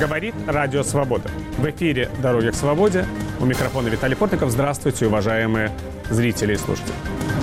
Говорит Радио Свобода. В эфире «Дороги к свободе». У микрофона Виталий Портников. Здравствуйте, уважаемые зрители и слушатели.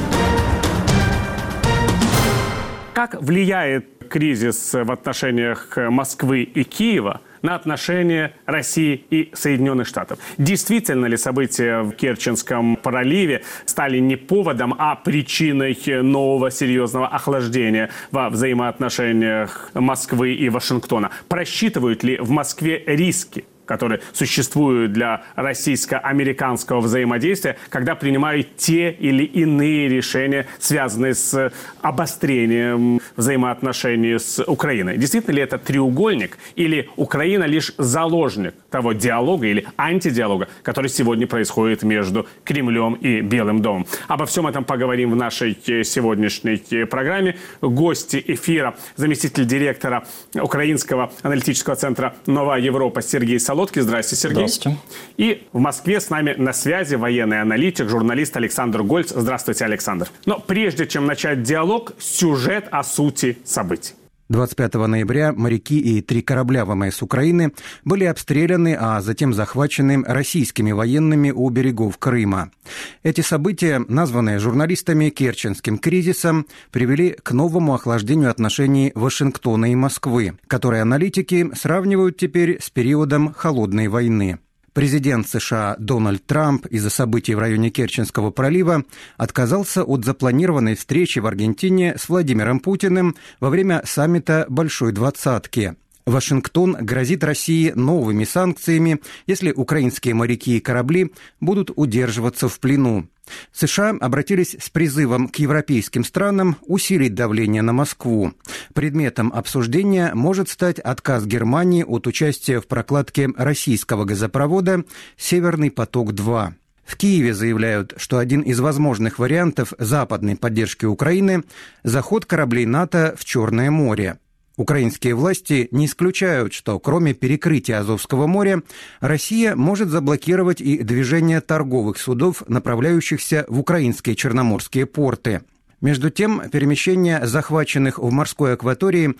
Как влияет кризис в отношениях Москвы и Киева на отношения России и Соединенных Штатов? Действительно ли события в Керченском проливе стали не поводом, а причиной нового серьезного охлаждения во взаимоотношениях Москвы и Вашингтона? Просчитывают ли в Москве риски, которые существуют для российско-американского взаимодействия, когда принимают те или иные решения, связанные с обострением взаимоотношений с Украиной? Действительно ли это треугольник, или Украина лишь заложник того диалога или антидиалога, который сегодня происходит между Кремлем и Белым домом? Обо всем этом поговорим в нашей сегодняшней программе. Гости эфира — заместитель директора Украинского аналитического центра «Новая Европа» Сергей Солодкин. Здравствуйте, Сергей. Здравствуйте. И в Москве с нами на связи военный аналитик, журналист Александр Гольц. Здравствуйте, Александр. Но прежде чем начать диалог, сюжет о сути событий. 25 ноября моряки и 3 корабля ВМС Украины были обстреляны, а затем захвачены российскими военными у берегов Крыма. Эти события, названные журналистами Керченским кризисом, привели к новому охлаждению отношений Вашингтона и Москвы, которые аналитики сравнивают теперь с периодом Холодной войны. Президент США Дональд Трамп из-за событий в районе Керченского пролива отказался от запланированной встречи в Аргентине с Владимиром Путиным во время саммита «Большой двадцатки». Вашингтон грозит России новыми санкциями, если украинские моряки и корабли будут удерживаться в плену. США обратились с призывом к европейским странам усилить давление на Москву. Предметом обсуждения может стать отказ Германии от участия в прокладке российского газопровода «Северный поток-2». В Киеве заявляют, что один из возможных вариантов западной поддержки Украины – заход кораблей НАТО в Черное море. Украинские власти не исключают, что кроме перекрытия Азовского моря, Россия может заблокировать и движение торговых судов, направляющихся в украинские черноморские порты. Между тем, перемещение захваченных в морской акватории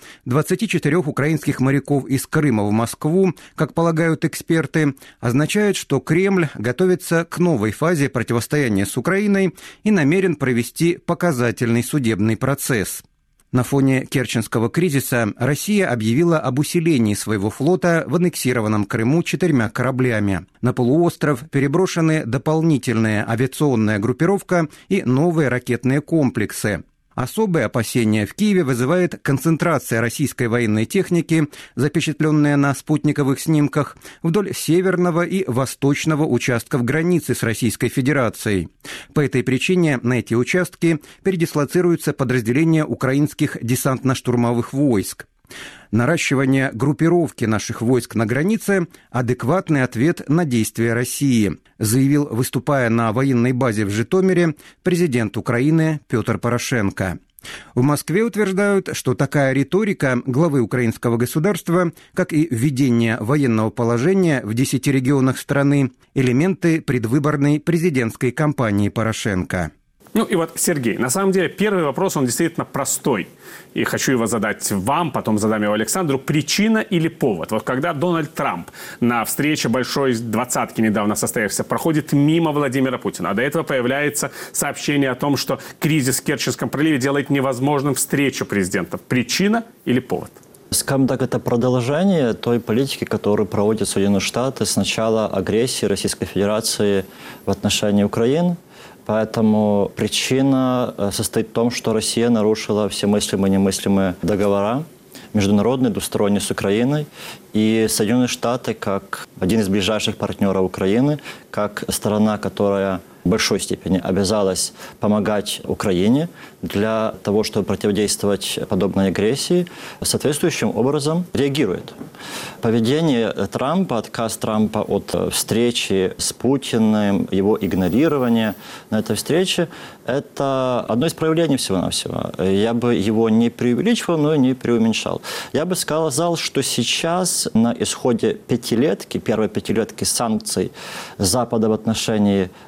24 украинских моряков из Крыма в Москву, как полагают эксперты, означает, что Кремль готовится к новой фазе противостояния с Украиной и намерен провести показательный судебный процесс. На фоне Керченского кризиса Россия объявила об усилении своего флота в аннексированном Крыму 4 кораблями. На полуостров переброшены дополнительная авиационная группировка и новые ракетные комплексы. Особые опасения в Киеве вызывает концентрация российской военной техники, запечатленная на спутниковых снимках, вдоль северного и восточного участков границы с Российской Федерацией. По этой причине на эти участки передислоцируются подразделения украинских десантно-штурмовых войск. Наращивание группировки наших войск на границе – адекватный ответ на действия России, заявил, выступая на военной базе в Житомире, президент Украины Петр Порошенко. В Москве утверждают, что такая риторика главы украинского государства, как и введение военного положения в 10 регионах страны, элементы предвыборной президентской кампании Порошенко. Ну и вот, Сергей, на самом деле первый вопрос, он действительно простой. И хочу его задать вам, потом задам его Александру. Причина или повод? Вот когда Дональд Трамп на встрече Большой двадцатки, недавно состоявшейся, проходит мимо Владимира Путина, а до этого появляется сообщение о том, что кризис в Керченском проливе делает невозможным встречу президентов. Причина или повод? Скажем так, это продолжение той политики, которую проводят Соединенные Штаты с начала агрессии Российской Федерации в отношении Украины. Поэтому причина состоит в том, что Россия нарушила все мыслимые и немыслимые договора международные, двусторонние с Украиной. И Соединенные Штаты, как один из ближайших партнеров Украины, как сторона, которая в большой степени обязалась помогать Украине для того, чтобы противодействовать подобной агрессии, соответствующим образом реагирует. Поведение Трампа, отказ Трампа от встречи с Путиным, его игнорирование на этой встрече – это одно из проявлений всего-навсего. Я бы его не преувеличивал, но и не преуменьшал. Я бы сказал, что сейчас на исходе первой пятилетки санкций Запада в отношении России,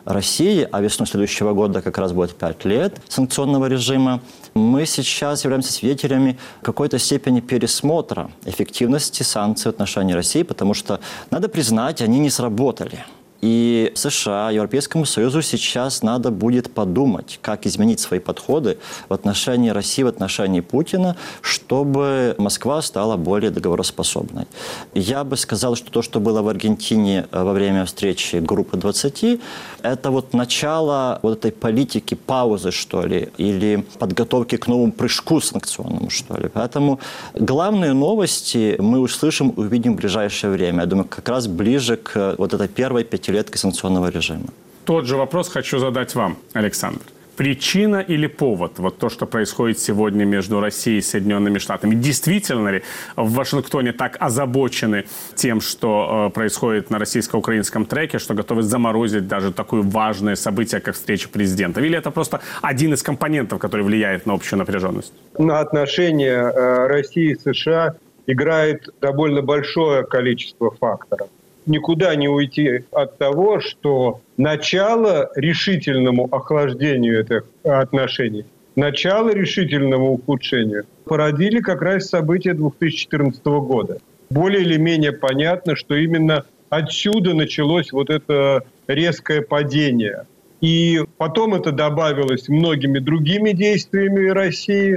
России, а весной следующего года как раз будет 5 лет санкционного режима, мы сейчас являемся свидетелями какой-то степени пересмотра эффективности санкций в отношении России, потому что, надо признать, они не сработали. И США, Европейскому Союзу сейчас надо будет подумать, как изменить свои подходы в отношении России, в отношении Путина, чтобы Москва стала более договороспособной. Я бы сказал, что то, что было в Аргентине во время встречи группы 20, это вот начало вот этой политики паузы, что ли, или подготовки к новому прыжку санкционному, что ли. Поэтому главные новости мы услышим, увидим в ближайшее время. Я думаю, как раз ближе к вот этой первой пятилетке санкционного режима. Тот же вопрос хочу задать вам, Александр. Причина или повод, вот то, что происходит сегодня между Россией и Соединенными Штатами? Действительно ли в Вашингтоне так озабочены тем, что происходит на российско-украинском треке, что готовы заморозить даже такое важное событие, как встреча президентов? Или это просто один из компонентов, который влияет на общую напряженность? На отношения России и США играет довольно большое количество факторов. Никуда не уйти от того, что начало решительному охлаждению этих отношений, начало решительному ухудшению породили как раз события 2014 года. Более или менее понятно, что именно отсюда началось вот это резкое падение. И потом это добавилось многими другими действиями России,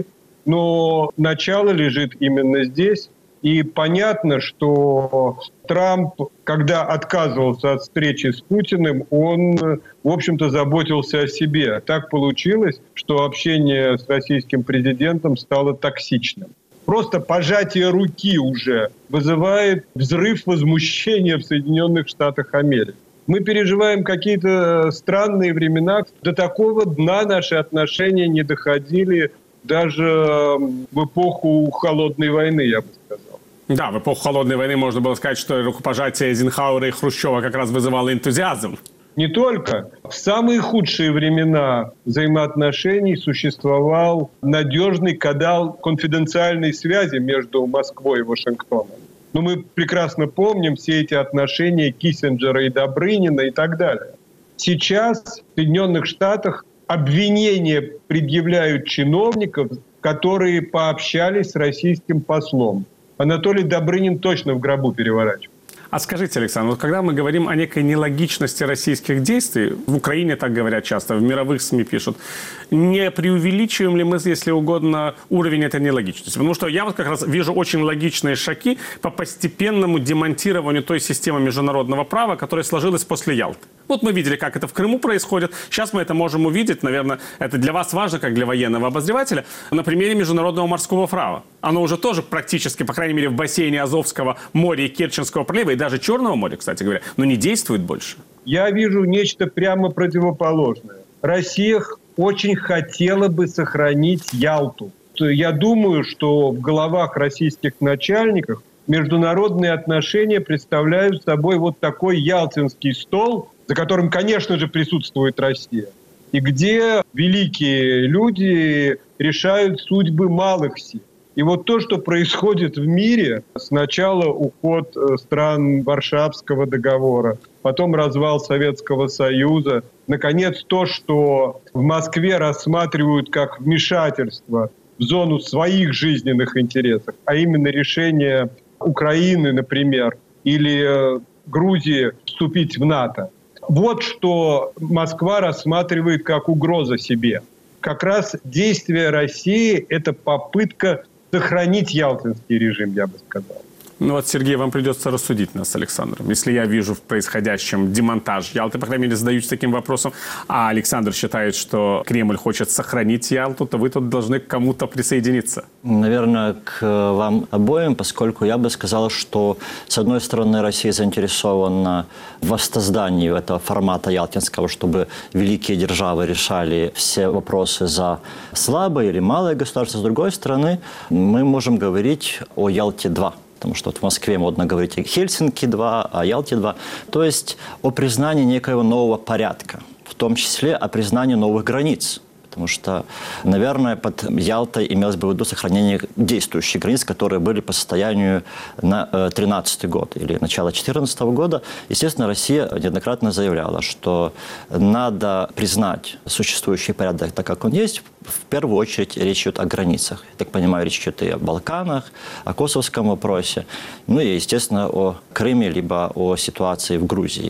но начало лежит именно здесь. И понятно, что Трамп, когда отказывался от встречи с Путиным, он, в общем-то, заботился о себе. Так получилось, что общение с российским президентом стало токсичным. Просто пожатие руки уже вызывает взрыв возмущения в Соединенных Штатах Америки. Мы переживаем какие-то странные времена. До такого дна наши отношения не доходили даже в эпоху холодной войны, я бы сказал. Да, в эпоху холодной войны можно было сказать, что рукопожатие Эйзенхауэра и Хрущева как раз вызывало энтузиазм. Не только. В самые худшие времена взаимоотношений существовал надежный канал конфиденциальной связи между Москвой и Вашингтоном. Но мы прекрасно помним все эти отношения Киссинджера и Добрынина и так далее. Сейчас в Соединенных Штатах обвинения предъявляют чиновников, которые пообщались с российским послом. Анатолий Добрынин точно в гробу переворачивает. А скажите, Александр, вот когда мы говорим о некой нелогичности российских действий, в Украине так говорят часто, в мировых СМИ пишут, не преувеличиваем ли мы, если угодно, уровень этой нелогичности? Потому что я вот как раз вижу очень логичные шаги по постепенному демонтированию той системы международного права, которая сложилась после Ялты. Вот мы видели, как это в Крыму происходит. Сейчас мы это можем увидеть, наверное, это для вас важно, как для военного обозревателя, на примере международного морского права. Оно уже тоже практически, по крайней мере, в бассейне Азовского моря и Керченского пролива, и даже Черного моря, кстати говоря, но не действует больше. Я вижу нечто прямо противоположное. Россия очень хотела бы сохранить Ялту. Я думаю, что в головах российских начальников международные отношения представляют собой вот такой ялтинский стол, за которым, конечно же, присутствует Россия, и где великие люди решают судьбы малых сил. И вот то, что происходит в мире, сначала уход стран Варшавского договора, потом развал Советского Союза, наконец то, что в Москве рассматривают как вмешательство в зону своих жизненных интересов, а именно решение Украины, например, или Грузии вступить в НАТО. Вот что Москва рассматривает как угроза себе. Как раз действие России – это попытка сохранить ялтинский режим, я бы сказал. Ну вот, Сергей, вам придется рассудить нас с Александром. Если я вижу в происходящем демонтаж Ялты, по крайней мере, задаюсь таким вопросом, а Александр считает, что Кремль хочет сохранить Ялту, то вы тут должны к кому-то присоединиться. Наверное, к вам обоим, поскольку я бы сказал, что, с одной стороны, Россия заинтересована в воссоздании этого формата ялтинского, чтобы великие державы решали все вопросы за слабое или малое государство. С другой стороны, мы можем говорить о Ялте-2. Потому что вот в Москве модно говорить о Хельсинки-2, о Ялте-2. То есть о признании некоего нового порядка, в том числе о признании новых границ. потому что, наверное, под Ялтой имелось бы в виду сохранение действующих границ, которые были по состоянию на 2013 год или начало 2014 года. Естественно, Россия неоднократно заявляла, что надо признать существующий порядок так, как он есть. В первую очередь речь идет о границах. Я так понимаю, речь идет и о Балканах, о косовском вопросе, ну и, естественно, о Крыме, либо о ситуации в Грузии.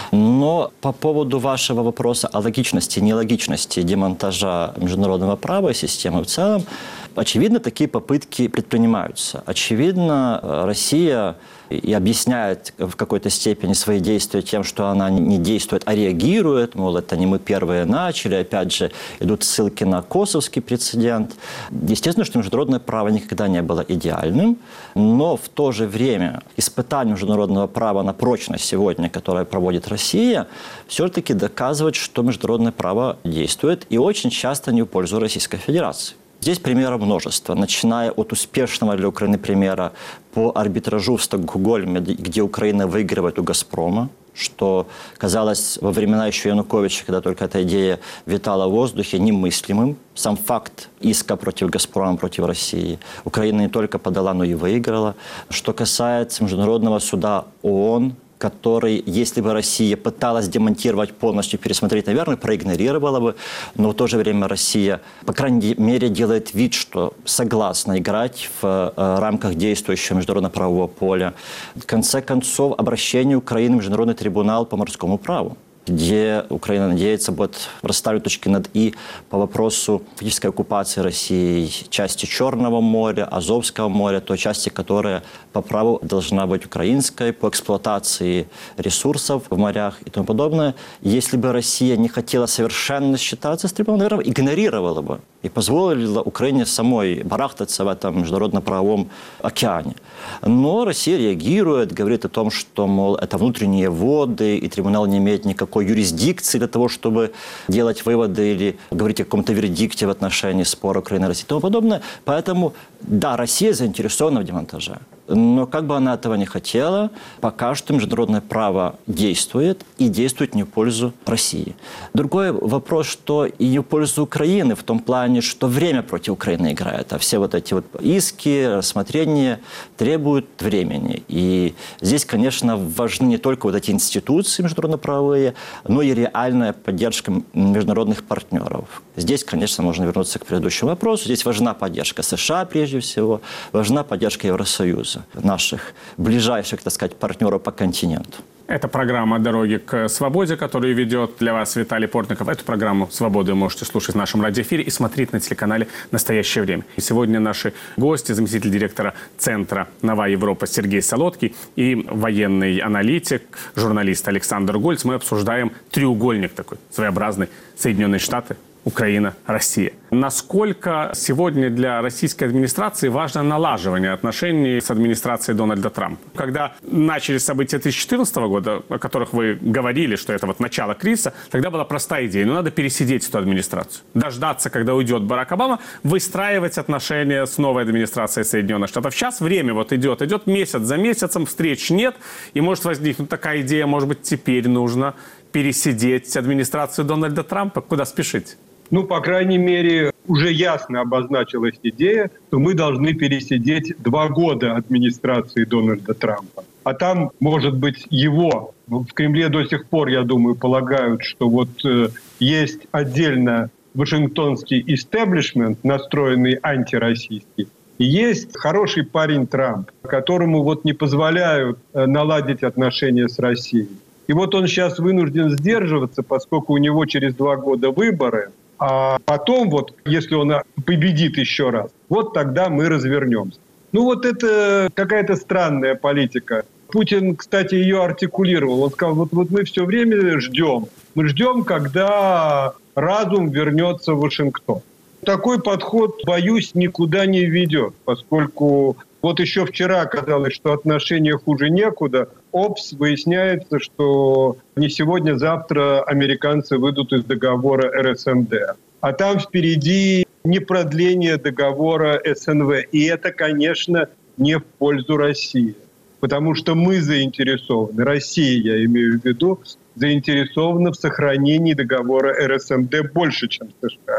Но по поводу вашего вопроса о логичности и нелогичности демонтажа международного права и системы в целом, очевидно, такие попытки предпринимаются. Очевидно, Россия и объясняет в какой-то степени свои действия тем, что она не действует, а реагирует, мол, это не мы первые начали, опять же, идут ссылки на косовский прецедент. Естественно, что международное право никогда не было идеальным, но в то же время испытание международного права на прочность сегодня, которое проводит Россия, все-таки доказывает, что международное право действует и очень часто не в пользу Российской Федерации. Здесь примеров множество, начиная от успешного для Украины примера по арбитражу в Стокгольме, где Украина выигрывает у «Газпрома», что казалось во времена еще Януковича, когда только эта идея витала в воздухе, немыслимым. Сам факт иска против «Газпрома», против России Украина не только подала, но и выиграла. Что касается Международного суда ООН, который, если бы Россия пыталась демонтировать полностью, пересмотреть, наверное, проигнорировала бы, но в то же время Россия, по крайней мере, делает вид, что согласна играть в рамках действующего международно-правового поля. В конце концов, обращение Украины в Международный трибунал по морскому праву, где Украина надеется будет расставить точки над «и» по вопросу фактической оккупации России части Черного моря, Азовского моря, той части, которая по праву должна быть украинской, по эксплуатации ресурсов в морях и тому подобное. Если бы Россия не хотела совершенно считаться с трибуналом, наверное, игнорировала бы и позволила Украине самой барахтаться в этом международно-правовом океане. Но Россия реагирует, говорит о том, что, мол, это внутренние воды, и трибунал не имеет никакой юрисдикции для того, чтобы делать выводы или говорить о каком-то вердикте в отношении спора Украины и России и тому подобное. Поэтому, да, Россия заинтересована в демонтаже. Но как бы она этого не хотела, пока что международное право действует и действует не в пользу России. Другой вопрос, что и не в пользу Украины, в том плане, что время против Украины играет. А все вот эти вот иски, рассмотрения требуют времени. И здесь, конечно, важны не только вот эти институции международно-правовые, но и реальная поддержка международных партнеров. Здесь, конечно, можно вернуться к предыдущему вопросу. Здесь важна поддержка США, прежде всего, важна поддержка Евросоюза, наших ближайших, так сказать, партнеров по континенту. Это программа «Дороги к свободе», которую ведет для вас Виталий Портников. Эту программу «Свободы» можете слушать в нашем радиоэфире и смотреть на телеканале «Настоящее время». И сегодня наши гости, заместитель директора Центра «Новая Европа» Сергей Солодкий и военный аналитик, журналист Александр Гольц. Мы обсуждаем треугольник такой своеобразный: Соединенные Штаты, Украина, Россия. Насколько сегодня для российской администрации важно налаживание отношений с администрацией Дональда Трампа? Когда начались события 2014 года, о которых вы говорили, что это вот начало кризиса, тогда была простая идея: ну, надо пересидеть эту администрацию, дождаться, когда уйдет Барак Обама, выстраивать отношения с новой администрацией Соединенных Штатов. Сейчас время вот идет месяц за месяцем, встреч нет, и может возникнуть такая идея: может быть, теперь нужно пересидеть администрацию Дональда Трампа? Куда спешить? Ну, по крайней мере, уже ясно обозначилась идея, что мы должны пересидеть 2 года администрации Дональда Трампа. А там, может быть, его. В Кремле до сих пор, я думаю, полагают, что вот есть отдельно вашингтонский истеблишмент, настроенный антироссийский, и есть хороший парень Трамп, которому вот не позволяют наладить отношения с Россией. И вот он сейчас вынужден сдерживаться, поскольку у него через 2 года выборы. А потом, вот, если он победит еще раз, вот тогда мы развернемся. Ну вот это какая-то странная политика. Путин, кстати, ее артикулировал. Он сказал: вот мы все время ждем. Мы ждем, когда разум вернется в Вашингтон. Такой подход, боюсь, никуда не ведет, поскольку вот еще вчера казалось, что отношения хуже некуда. Выясняется, что не сегодня-завтра американцы выйдут из договора РСМД. А там впереди не продление договора СНВ. И это, конечно, не в пользу России. Потому что мы заинтересованы, Россия, я имею в виду, заинтересована в сохранении договора РСМД больше, чем США.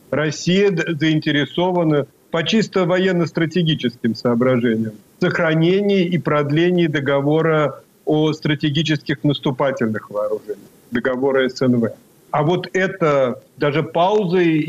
Россия заинтересована по чисто военно-стратегическим соображениям в сохранении и продлении договора о стратегических наступательных вооружениях, договора СНВ. А вот это, даже паузой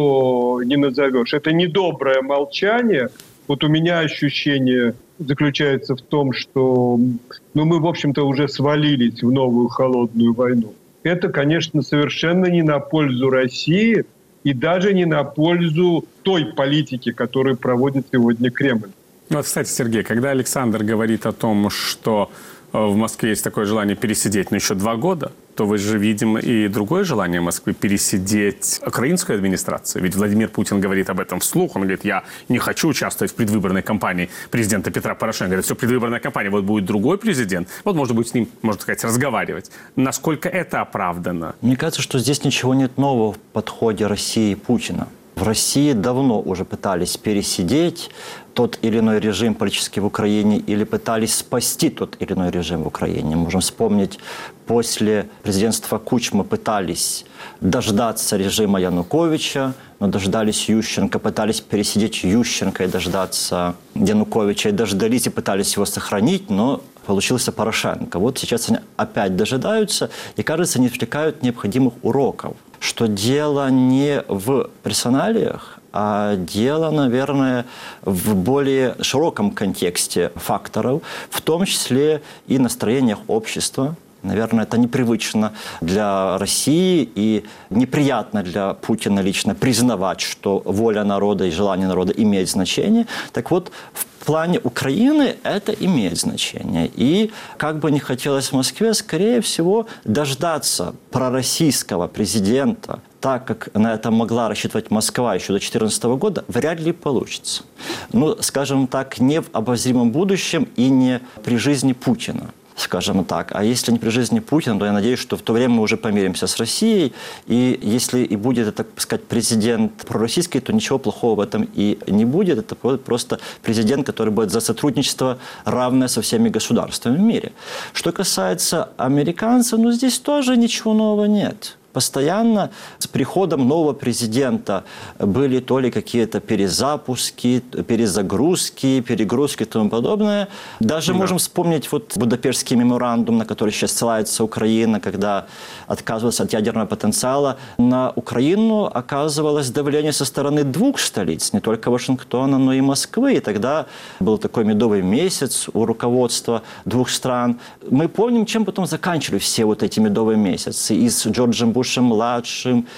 ее не назовешь, это недоброе молчание. Вот у меня ощущение заключается в том, что мы, в общем-то, уже свалились в новую холодную войну. Это, конечно, совершенно не на пользу России и даже не на пользу той политики, которую проводит сегодня Кремль. Вот, кстати, Сергей, когда Александр говорит о том, что в Москве есть такое желание пересидеть, еще 2 года, то вы же видим и другое желание Москвы пересидеть украинскую администрацию. Ведь Владимир Путин говорит об этом вслух. Он говорит, я не хочу участвовать в предвыборной кампании президента Петра Порошенко. Говорит, все, предвыборная кампания, вот будет другой президент. Вот можно будет с ним, можно сказать, разговаривать. Насколько это оправдано? Мне кажется, что здесь ничего нет нового в подходе России и Путина. В России давно уже пытались пересидеть тот или иной режим политический в Украине или пытались спасти тот или иной режим в Украине. Можем вспомнить, после президентства Кучмы пытались дождаться режима Януковича, но дождались Ющенко, пытались пересидеть Ющенко и дождаться Януковича, и дождались и пытались его сохранить, но получился Порошенко. Вот сейчас они опять дожидаются и, кажется, не извлекают необходимых уроков, что дело не в персоналиях, а дело, наверное, в более широком контексте факторов, в том числе и настроениях общества. Наверное, это непривычно для России и неприятно для Путина лично признавать, что воля народа и желание народа имеет значение. Так вот, в плане Украины это имеет значение. И как бы ни хотелось в Москве, скорее всего, дождаться пророссийского президента, так как на это могла рассчитывать Москва еще до 2014 года, вряд ли получится. Ну, скажем так, не в обозримом будущем и не при жизни Путина. Скажем так. А если не при жизни Путина, то я надеюсь, что в то время мы уже помиримся с Россией. И если и будет, так сказать, президент пророссийский, то ничего плохого в этом и не будет. Это будет просто президент, который будет за сотрудничество равное со всеми государствами в мире. Что касается американцев, здесь тоже ничего нового нет. Постоянно с приходом нового президента были то ли какие-то перезапуски, перезагрузки, перегрузки и тому подобное. Даже можем вспомнить Будапештский меморандум, на который сейчас ссылается Украина, когда отказывалась от ядерного потенциала. На Украину оказывалось давление со стороны 2 столиц, не только Вашингтона, но и Москвы. И тогда был такой медовый месяц у руководства 2 стран. Мы помним, чем потом заканчивали все эти медовые месяцы. И с Джорджем Бушем-младшим,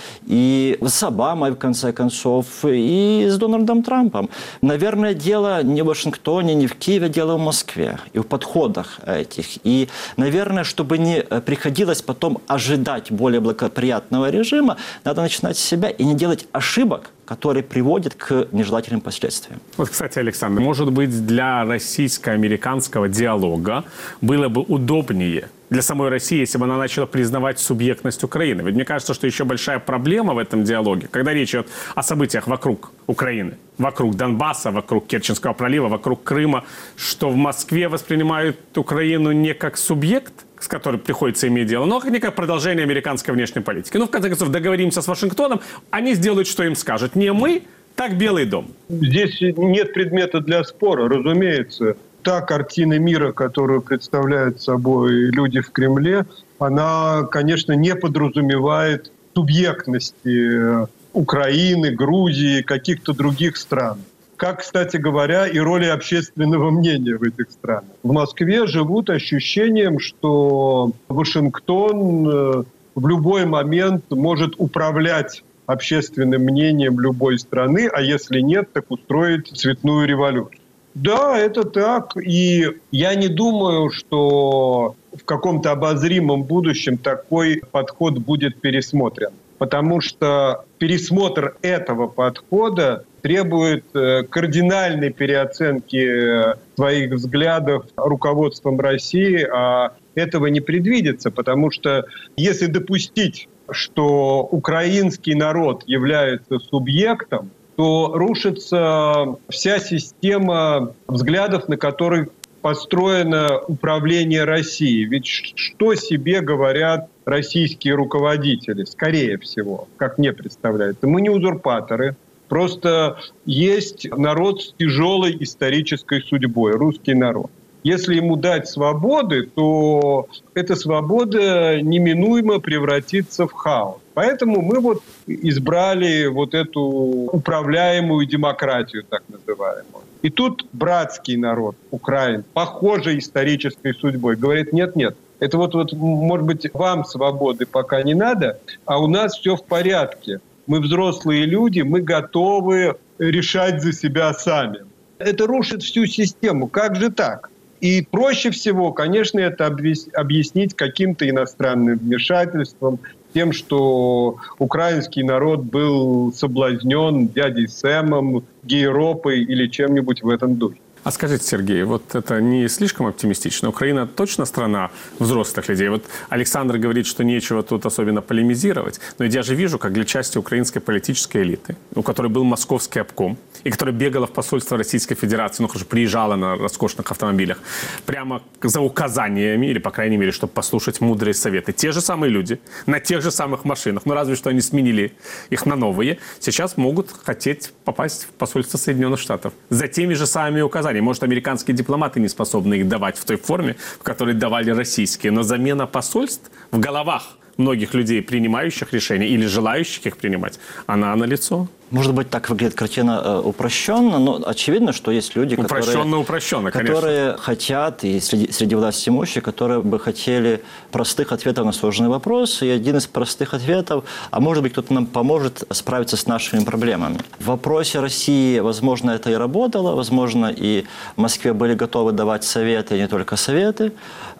и с Обамой, в конце концов, и с Дональдом Трампом. Наверное, дело не в Вашингтоне, не в Киеве, дело в Москве и в подходах этих. И, наверное, чтобы не приходилось потом ожидать более благоприятного режима, надо начинать с себя и не делать ошибок, которые приводят к нежелательным последствиям. Вот, кстати, Александр, может быть, для российско-американского диалога было бы удобнее для самой России, если бы она начала признавать субъектность Украины. Ведь мне кажется, что еще большая проблема в этом диалоге, когда речь идет о событиях вокруг Украины, вокруг Донбасса, вокруг Керченского пролива, вокруг Крыма, что в Москве воспринимают Украину не как субъект, с которым приходится иметь дело, но не как продолжение американской внешней политики. В конце концов, договоримся с Вашингтоном, они сделают, что им скажут. Не мы, так Белый дом. Здесь нет предмета для спора, разумеется. Та картина мира, которую представляют собой люди в Кремле, она, конечно, не подразумевает субъектности Украины, Грузии, каких-то других стран. Как, кстати говоря, и роли общественного мнения в этих странах. В Москве живут ощущением, что Вашингтон в любой момент может управлять общественным мнением любой страны, а если нет, так устроить цветную революцию. Да, это так. И я не думаю, что в каком-то обозримом будущем такой подход будет пересмотрен. Потому что пересмотр этого подхода требует кардинальной переоценки своих взглядов руководством России, а этого не предвидится. Потому что если допустить, что украинский народ является субъектом, то рушится вся система взглядов, на которых построено управление Россией. Ведь что себе говорят российские руководители, скорее всего, как мне представляется. Мы не узурпаторы. Просто есть народ с тяжелой исторической судьбой, русский народ. Если ему дать свободы, то эта свобода неминуемо превратится в хаос. Поэтому мы вот избрали вот эту управляемую демократию, так называемую. И тут братский народ, Украина, похожей исторической судьбой, говорит, нет, это вот, может быть, вам свободы пока не надо, а у нас все в порядке. Мы взрослые люди, мы готовы решать за себя сами. Это рушит всю систему. Как же так? И проще всего, конечно, это объяснить каким-то иностранным вмешательством, тем, что украинский народ был соблазнен дядей Сэмом, гей-ропой или чем-нибудь в этом духе. А скажите, Сергей, вот это не слишком оптимистично? Украина точно страна взрослых людей? Вот Александр говорит, что нечего тут особенно полемизировать, но я же вижу, как для части украинской политической элиты, у которой был московский обком, и которая бегала в посольство Российской Федерации, ну, хоть приезжала на роскошных автомобилях, прямо за указаниями, или, по крайней мере, чтобы послушать мудрые советы. Те же самые люди, на тех же самых машинах, но разве что они сменили их на новые, сейчас могут хотеть попасть в посольство Соединенных Штатов за теми же самыми указаниями. Может, американские дипломаты не способны их давать в той форме, в которой давали российские, но замена посольств в головах многих людей, принимающих решения или желающих их принимать, она налицо. Может быть, так выглядит картина упрощенно, но очевидно, что есть люди, которые хотят, и среди власти имущих, которые бы хотели простых ответов на сложные вопросы. И один из простых ответов, а может быть, кто-то нам поможет справиться с нашими проблемами. В вопросе России, возможно, это и работало, возможно, и в Москве были готовы давать советы, и не только советы.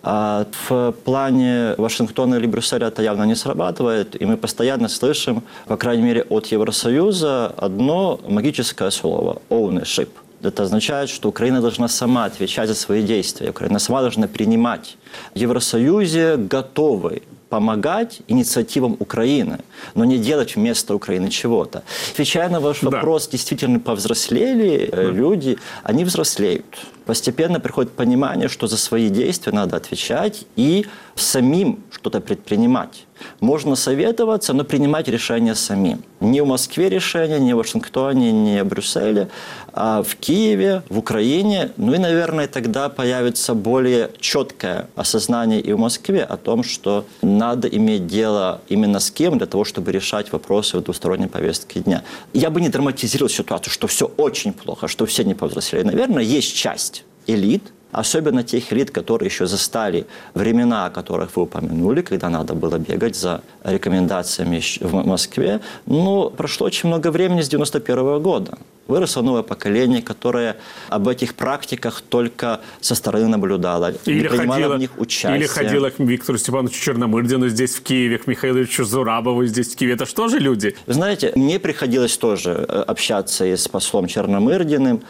А в плане Вашингтона или Брюсселя это явно не срабатывает, и мы постоянно слышим, по крайней мере, от Евросоюза, одно магическое слово – ownership. Это означает, что Украина должна сама отвечать за свои действия. Украина сама должна принимать. В Евросоюзе готовы помогать инициативам Украины, но не делать вместо Украины чего-то. Отвечая на ваш вопрос, действительно повзрослели люди, они взрослеют. Постепенно приходит понимание, что за свои действия надо отвечать и самим что-то предпринимать. Можно советоваться, но принимать решения самим. Не в Москве решения, не в Вашингтоне, не в Брюсселе, а в Киеве, в Украине. Ну и, наверное, тогда появится более четкое осознание и в Москве о том, что надо иметь дело именно с кем для того, чтобы решать вопросы в двусторонней повестке дня. Я бы не драматизировал ситуацию, что все очень плохо, что все не повзрослели. Наверное, есть часть элит, особенно тех элит, которые еще застали времена, о которых вы упомянули, когда надо было бегать за рекомендациями в Москве. Но прошло очень много времени с 1991 года. Выросло новое поколение, которое об этих практиках только со стороны наблюдало, не принимало в них участие. Или ходило к Виктору Степановичу Черномырдину здесь в Киеве, к Михаилу Ильичу Зурабову здесь в Киеве. Это что же люди? Вы знаете, мне приходилось тоже общаться и с послом Черномырдиным,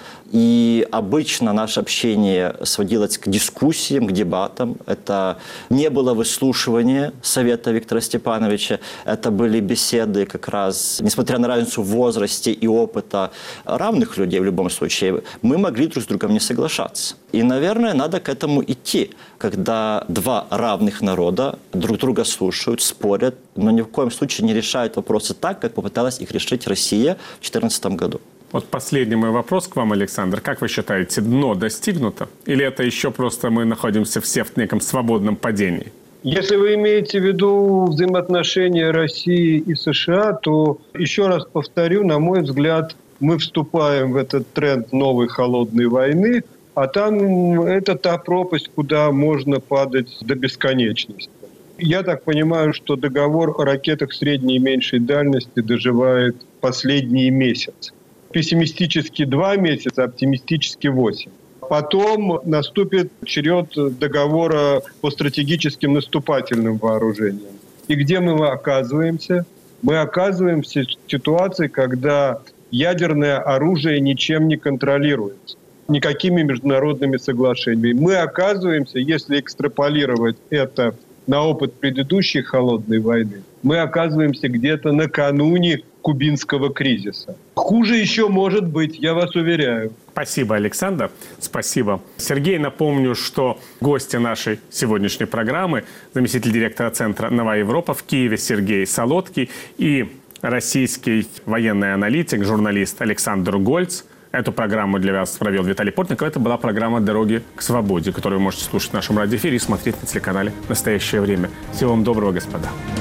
и обычно наше общение сводилось к дискуссиям, к дебатам. Это не было выслушивание совета Виктора Степановича, это были беседы как раз, несмотря на разницу в возрасте и опыта равных людей в любом случае, мы могли друг с другом не соглашаться. И, наверное, надо к этому идти, когда два равных народа друг друга слушают, спорят, но ни в коем случае не решают вопросы так, как попыталась их решить Россия в 2014 году. Вот последний мой вопрос к вам, Александр. Как вы считаете, дно достигнуто? Или это еще просто мы находимся все в неком свободном падении? Если вы имеете в виду взаимоотношения России и США, то, еще раз повторю, на мой взгляд, мы вступаем в этот тренд новой холодной войны, а там это та пропасть, куда можно падать до бесконечности. Я так понимаю, что договор о ракетах средней и меньшей дальности доживает последние месяцы. Пессимистически 2 месяца, оптимистически 8. Потом наступит черед договора по стратегическим наступательным вооружениям. И где мы оказываемся? Мы оказываемся в ситуации, когда ядерное оружие ничем не контролируется, никакими международными соглашениями. Мы оказываемся, если экстраполировать это на опыт предыдущей холодной войны, мы оказываемся где-то накануне кубинского кризиса. Хуже еще может быть, я вас уверяю. Спасибо, Александр. Спасибо. Сергей, напомню, что гости нашей сегодняшней программы – заместитель директора Центра «Новая Европа» в Киеве Сергей Солодкий и российский военный аналитик, журналист Александр Гольц. Эту программу для вас провел Виталий Портников. Это была программа «Дороги к свободе», которую вы можете слушать в нашем радиоэфире и смотреть на телеканале «Настоящее время». Всего вам доброго, господа.